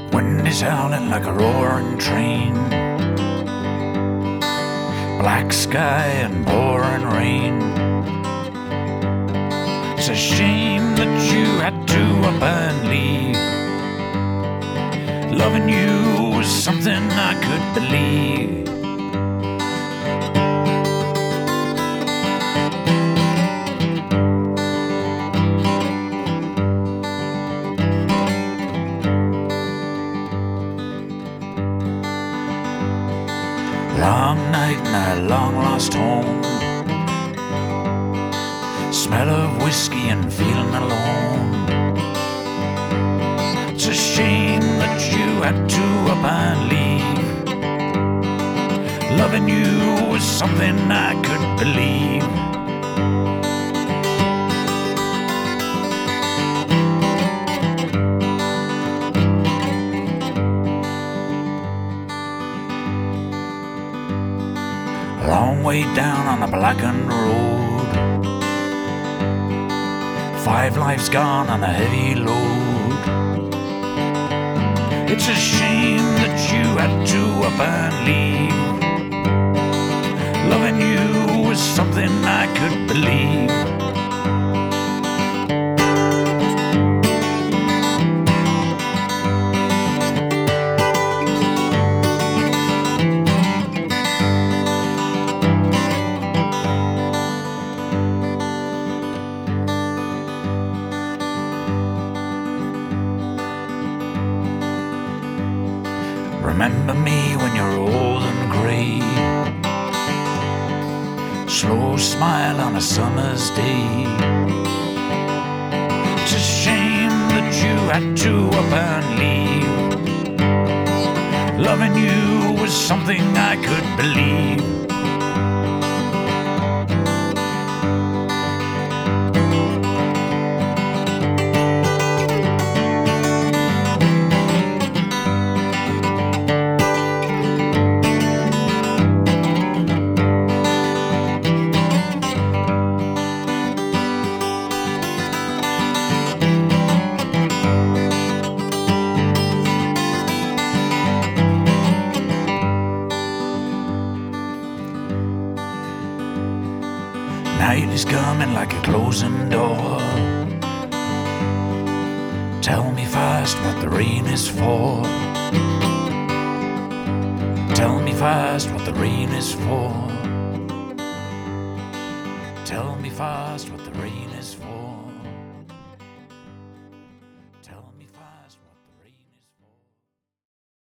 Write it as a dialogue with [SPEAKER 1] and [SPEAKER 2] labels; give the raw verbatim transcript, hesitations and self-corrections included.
[SPEAKER 1] Wind is howling like a roaring train. Black sky and pouring rain. It's a shame that you had to up and leave. Loving you was something I could believe. Long night in a long lost home. Smell of whiskey and feeling alone. It's a shame that you had to up and leave. Loving you was something I could believe. Long way down on the blackened road. Five lives gone on a heavy load. It's a shame that you had to up and leave. Loving you was something I could believe. Remember me when you're old and grey. Slow smile on a summer's day. It's a shame that you had to up and leave. Loving you was something I could believe. Night is coming like a closing door. Tell me fast what the rain is for. Tell me fast what the rain is for. Tell me fast what the rain is for.